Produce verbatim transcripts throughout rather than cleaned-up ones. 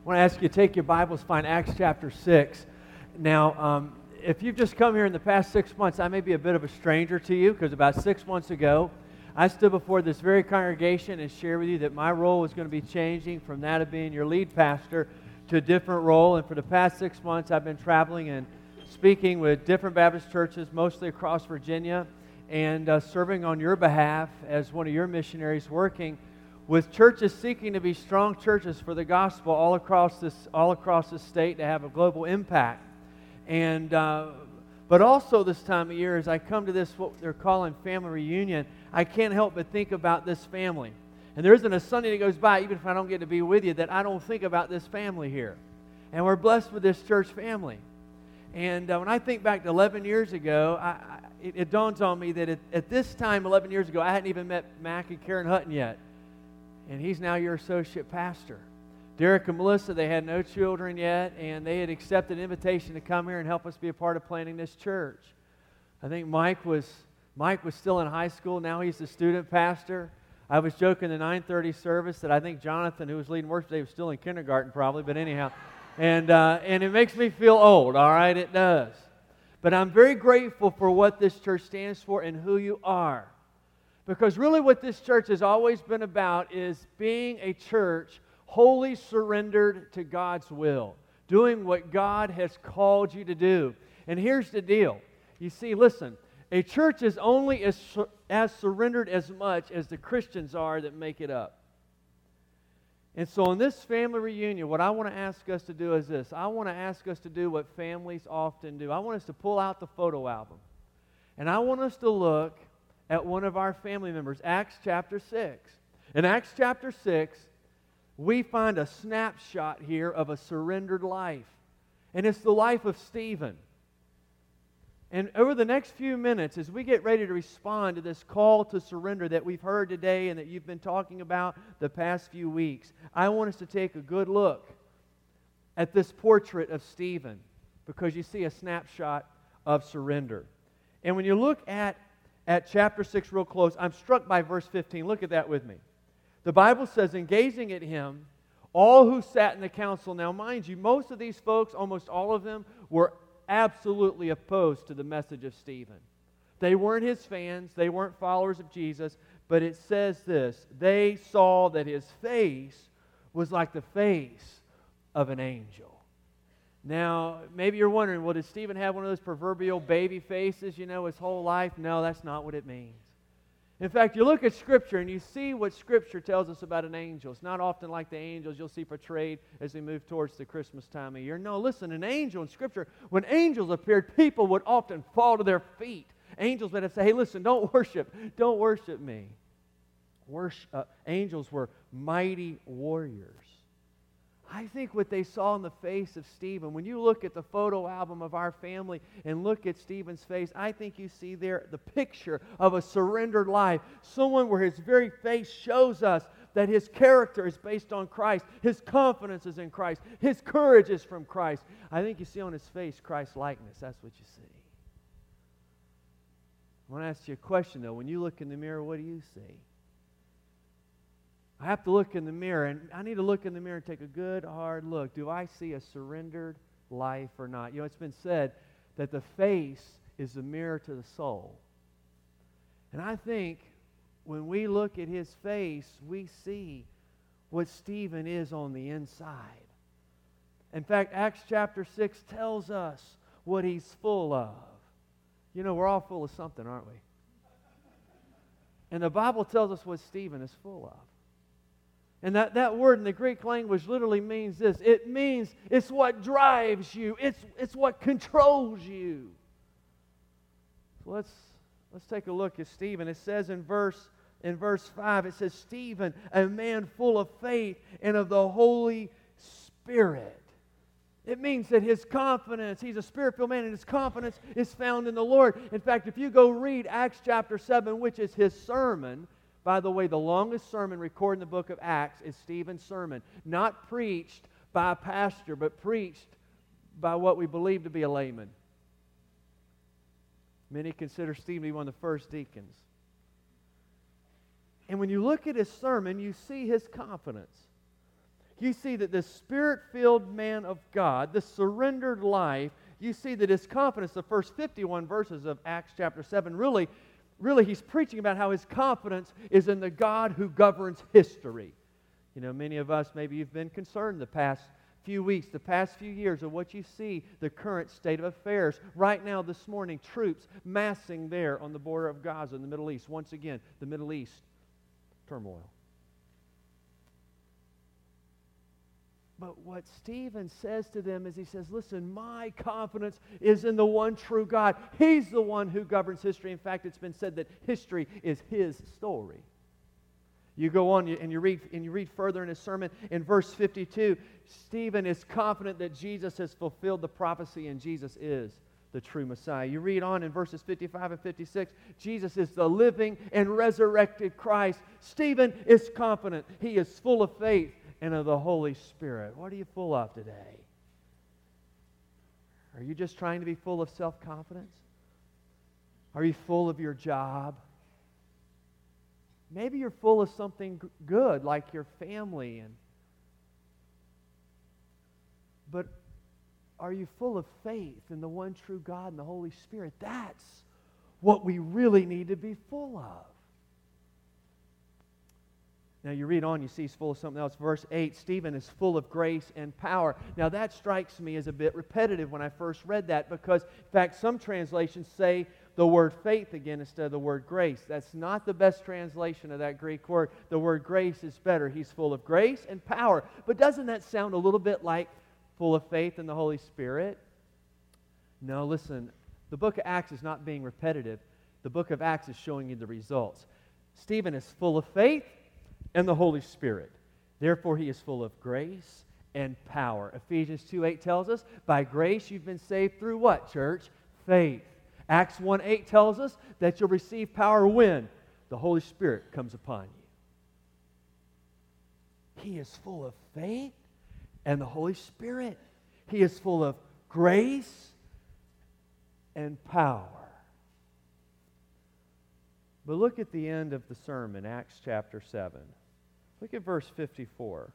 I want to ask you to take your Bibles, find Acts chapter six. Now, um, if you've just come here in the past six months, I may be a bit of a stranger to you, because about six months ago, I stood before this very congregation and shared with you that my role was going to be changing from that of being your lead pastor to a different role. And for the past six months, I've been traveling and speaking with different Baptist churches, mostly across Virginia, and uh, serving on your behalf as one of your missionaries, working with churches seeking to be strong churches for the gospel all across this all across the state to have a global impact. And uh, but also this time of year, as I come to this what they're calling family reunion, I can't help but think about this family. And there isn't a Sunday that goes by, even if I don't get to be with you, that I don't think about this family here. And we're blessed with this church family. And uh, when I think back to eleven years ago, I, I, it, it dawns on me that at, at this time, eleven years ago, I hadn't even met Mac and Karen Hutton yet. And he's now your associate pastor. Derek and Melissa, they had no children yet, and they had accepted an invitation to come here and help us be a part of planting this church. I think Mike was Mike was still in high school. Now he's the student pastor. I was joking in the nine thirty service that I think Jonathan, who was leading worship today, was still in kindergarten probably, but anyhow. And, uh, and it makes me feel old, all right? It does. But I'm very grateful for what this church stands for and who you are. Because really what this church has always been about is being a church wholly surrendered to God's will, doing what God has called you to do. And here's the deal. You see, listen, a church is only as, as surrendered as much as the Christians are that make it up. And so in this family reunion, what I want to ask us to do is this. I want to ask us to do what families often do. I want us to pull out the photo album. And I want us to look at one of our family members, Acts chapter six. In Acts chapter six, we find a snapshot here of a surrendered life. And it's the life of Stephen. And over the next few minutes, as we get ready to respond to this call to surrender that we've heard today and that you've been talking about the past few weeks, I want us to take a good look at this portrait of Stephen, because you see a snapshot of surrender. And when you look at At chapter six real close, I'm struck by verse fifteen. Look at that with me. The Bible says, "In gazing at him, all who sat in the council." Now, mind you, most of these folks, almost all of them, were absolutely opposed to the message of Stephen. They weren't his fans. They weren't followers of Jesus. But it says this: they saw that his face was like the face of an angel. Now, maybe you're wondering, well, did Stephen have one of those proverbial baby faces, you know, his whole life? No, that's not what it means. In fact, you look at Scripture and you see what Scripture tells us about an angel. It's not often like the angels you'll see portrayed as we move towards the Christmas time of year. No, listen, an angel in Scripture, when angels appeared, people would often fall to their feet. Angels would have to say, hey, listen, don't worship. Don't worship me. Worship, uh, angels were mighty warriors. I think what they saw in the face of Stephen, when you look at the photo album of our family and look at Stephen's face, I think you see there the picture of a surrendered life. Someone where his very face shows us that his character is based on Christ. His confidence is in Christ. His courage is from Christ. I think you see on his face Christ's likeness. That's what you see. I want to ask you a question, though. When you look in the mirror, what do you see? I have to look in the mirror, and I need to look in the mirror and take a good, hard look. Do I see a surrendered life or not? You know, it's been said that the face is the mirror to the soul. And I think when we look at his face, we see what Stephen is on the inside. In fact, Acts chapter six tells us what he's full of. You know, we're all full of something, aren't we? And the Bible tells us what Stephen is full of. And that, that word in the Greek language literally means this. It means it's what drives you. It's, it's what controls you. So let's, let's take a look at Stephen. It says in verse, in verse five, it says, Stephen, a man full of faith and of the Holy Spirit. It means that his confidence, he's a Spirit-filled man, and his confidence is found in the Lord. In fact, if you go read Acts chapter seven, which is his sermon. By the way, the longest sermon recorded in the book of Acts is Stephen's sermon. Not preached by a pastor, but preached by what we believe to be a layman. Many consider Stephen to be one of the first deacons. And when you look at his sermon, you see his confidence. you see that this Spirit-filled man of God, this surrendered life, you see that his confidence, the first fifty-one verses of Acts chapter seven, really, really he's preaching about how his confidence is in the God who governs history. You know, many of us, maybe you've been concerned the past few weeks, the past few years of what you see, the current state of affairs. Right now, this morning, troops massing there on the border of Gaza in the Middle East. Once again, the Middle East turmoil. But what Stephen says to them is he says, listen, my confidence is in the one true God. He's the one who governs history. In fact, it's been said that history is his story. You go on and you read and you read further in his sermon in verse fifty-two, Stephen is confident that Jesus has fulfilled the prophecy and Jesus is the true Messiah. You read on in verses fifty-five and fifty-six, Jesus is the living and resurrected Christ. Stephen is confident. He is full of faith and of the Holy Spirit. What are you full of today? Are you just trying to be full of self-confidence? Are you full of your job? Maybe you're full of something g- good, like your family. and But are you full of faith in the one true God and the Holy Spirit? That's what we really need to be full of. Now you read on, you see he's full of something else. Verse eight, Stephen is full of grace and power. Now that strikes me as a bit repetitive when I first read that because, in fact, some translations say the word faith again instead of the word grace. That's not the best translation of that Greek word. The word grace is better. He's full of grace and power. But doesn't that sound a little bit like full of faith in the Holy Spirit? No, listen, the book of Acts is not being repetitive. The book of Acts is showing you the results. Stephen is full of faith and the Holy Spirit. Therefore, he is full of grace and power. Ephesians two eight tells us, by grace you've been saved through what, church? Faith. Acts one eight tells us that you'll receive power when the Holy Spirit comes upon you. He is full of faith and the Holy Spirit. He is full of grace and power. But look at the end of the sermon, Acts chapter seven. Look at verse fifty-four.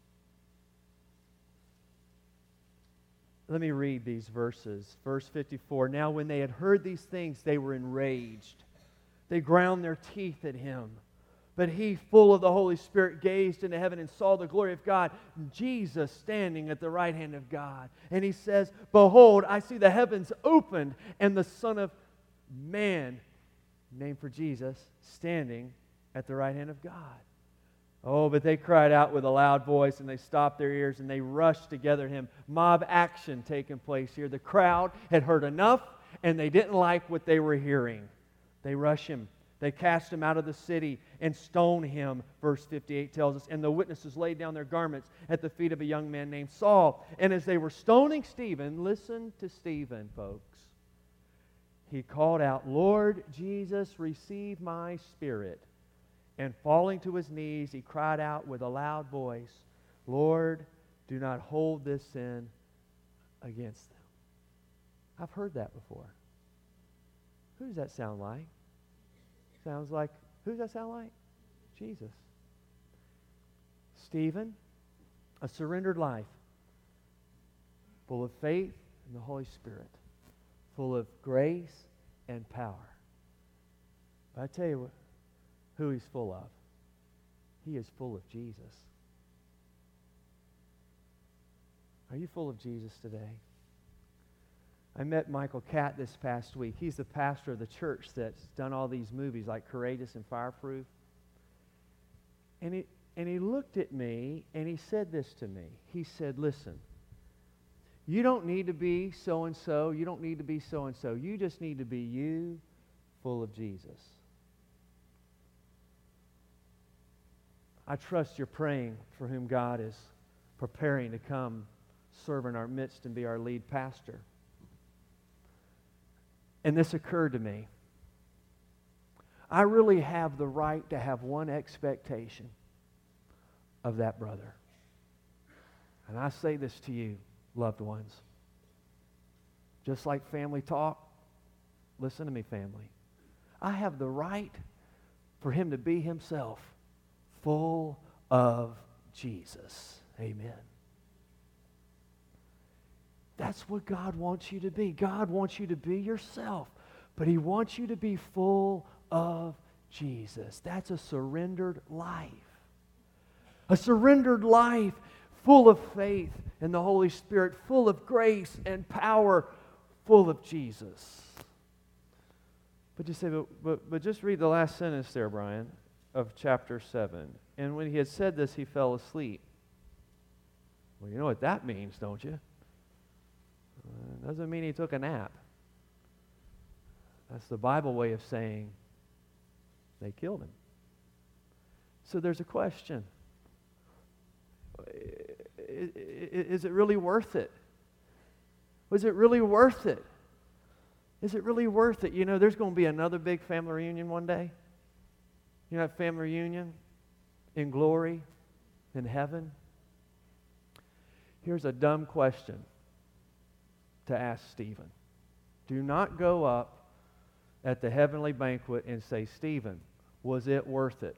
Let me read these verses. Verse fifty-four, now when they had heard these things, they were enraged. They ground their teeth at him. But he, full of the Holy Spirit, gazed into heaven and saw the glory of God, Jesus standing at the right hand of God. And he says, behold, I see the heavens opened, and the Son of Man, named for Jesus, standing at the right hand of God. Oh, but they cried out with a loud voice, and they stopped their ears, and they rushed together to him. Mob action taking place here. The crowd had heard enough, and they didn't like what they were hearing. They rush him. They cast him out of the city and stone him, verse fifty-eight tells us. And the witnesses laid down their garments at the feet of a young man named Saul. And as they were stoning Stephen, listen to Stephen, folks. He called out, Lord Jesus, receive my spirit. And falling to his knees, he cried out with a loud voice, Lord, do not hold this sin against them. I've heard that before. Who does that sound like? Sounds like, who does that sound like? Jesus. Stephen, a surrendered life, full of faith and the Holy Spirit, full of grace and power. But I tell you what, who he's full of. He is full of Jesus. Are you full of Jesus today? I met Michael Catt this past week. He's the pastor of the church that's done all these movies like Courageous and Fireproof. And he, and he looked at me and he said this to me. He said, listen, you don't need to be so-and-so. You don't need to be so-and-so. You just need to be you, full of Jesus. I trust you're praying for whom God is preparing to come serve in our midst and be our lead pastor. And this occurred to me. I really have the right to have one expectation of that brother. And I say this to you, loved ones. Just like family talk, listen to me, family. I have the right for him to be himself, full of Jesus. Amen. That's what God wants you to be. God wants you to be yourself, but He wants you to be full of Jesus. That's a surrendered life. A surrendered life full of faith in the Holy Spirit, full of grace and power, full of Jesus. But you say, but, but, but just read the last sentence there, Brian, of chapter seven. And when he had said this, he fell asleep. Well, you know what that means, don't you? Uh, doesn't mean he took a nap. That's the Bible way of saying they killed him. So there's a question. Is it really worth it? Was it really worth it? Is it really worth it? You know, there's going to be another big family reunion one day. You know that family reunion in glory, in heaven? Here's a dumb question to ask Stephen. Do not go up at the heavenly banquet and say, Stephen, was it worth it?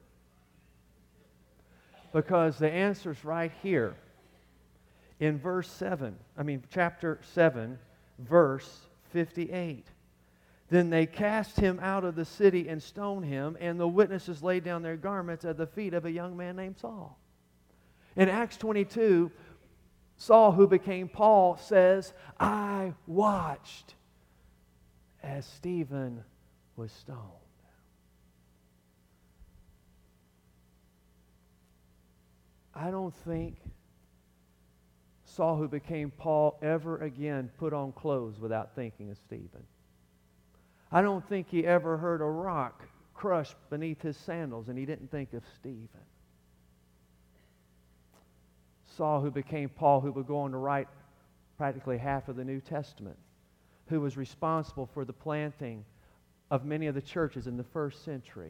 Because the answer's right here in verse seven, I mean chapter seven, verse fifty-eight. Then they cast him out of the city and stoned him, and the witnesses laid down their garments at the feet of a young man named Saul. In Acts twenty-two, Saul, who became Paul, says, I watched as Stephen was stoned. I don't think Saul, who became Paul, ever again put on clothes without thinking of Stephen. I don't think he ever heard a rock crush beneath his sandals and he didn't think of Stephen. Saul, who became Paul, who would go on to write practically half of the New Testament, who was responsible for the planting of many of the churches in the first century.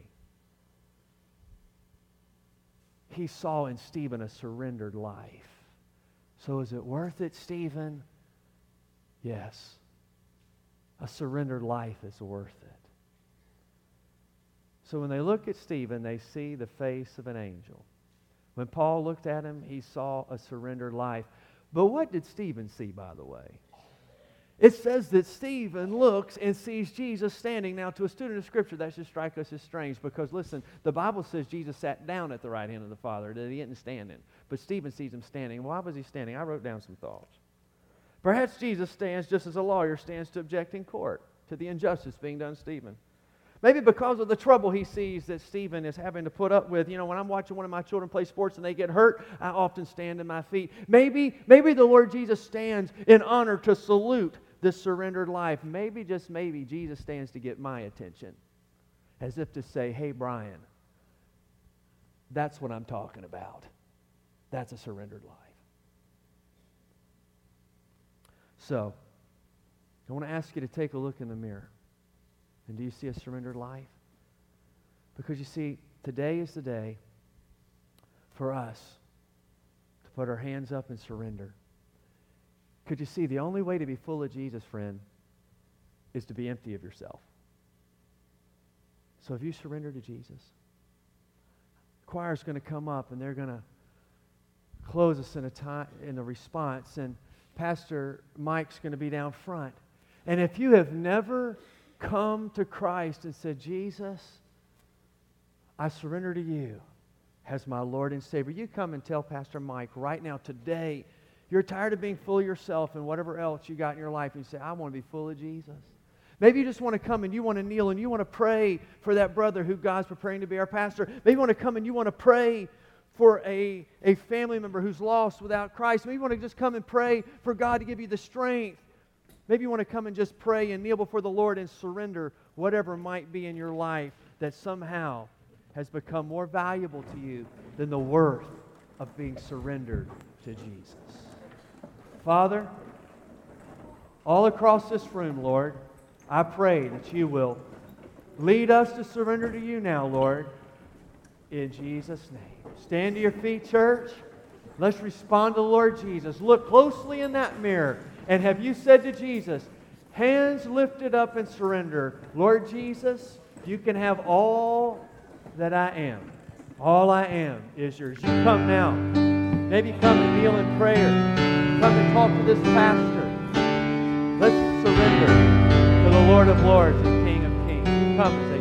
He saw in Stephen a surrendered life. So is it worth it, Stephen? Yes. A surrendered life is worth it. So when they look at Stephen, they see the face of an angel. When Paul looked at him, he saw a surrendered life. But what did Stephen see, by the way? It says that Stephen looks and sees Jesus standing. Now, to a student of Scripture, that should strike us as strange because, listen, the Bible says Jesus sat down at the right hand of the Father, that he didn't stand in. But Stephen sees him standing. Why was he standing? I wrote down some thoughts. Perhaps Jesus stands just as a lawyer stands to object in court to the injustice being done to Stephen. Maybe because of the trouble he sees that Stephen is having to put up with. You know, when I'm watching one of my children play sports and they get hurt, I often stand on my feet. Maybe, maybe the Lord Jesus stands in honor to salute this surrendered life. Maybe, just maybe, Jesus stands to get my attention. As if to say, hey, Brian, that's what I'm talking about. That's a surrendered life. So, I want to ask you to take a look in the mirror. And do you see a surrendered life? Because you see, today is the day for us to put our hands up and surrender. Could you see, the only way to be full of Jesus, friend, is to be empty of yourself. So have you surrendered to Jesus? The choir's going to come up and they're going to close us in a time in a response, and Pastor Mike's going to be down front. And if you have never come to Christ and said, Jesus, I surrender to you as my Lord and Savior, you come and tell Pastor Mike right now, today, you're tired of being full of yourself and whatever else you got in your life, and you say, I want to be full of Jesus. Maybe you just want to come and you want to kneel and you want to pray for that brother who God's preparing to be our pastor. Maybe you want to come and you want to pray for a, a family member who's lost without Christ. Maybe you want to just come and pray for God to give you the strength. Maybe you want to come and just pray and kneel before the Lord and surrender whatever might be in your life that somehow has become more valuable to you than the worth of being surrendered to Jesus. Father, all across this room, Lord, I pray that you will lead us to surrender to you now, Lord, in Jesus' name. Stand to your feet, church. Let's respond to the Lord Jesus. Look closely in that mirror. And have you said to Jesus, hands lifted up in surrender, Lord Jesus, you can have all that I am. All I am is yours. You come now. Maybe come and kneel in prayer. Come and talk to this pastor. Let's surrender to the Lord of Lords and King of Kings. You come and say,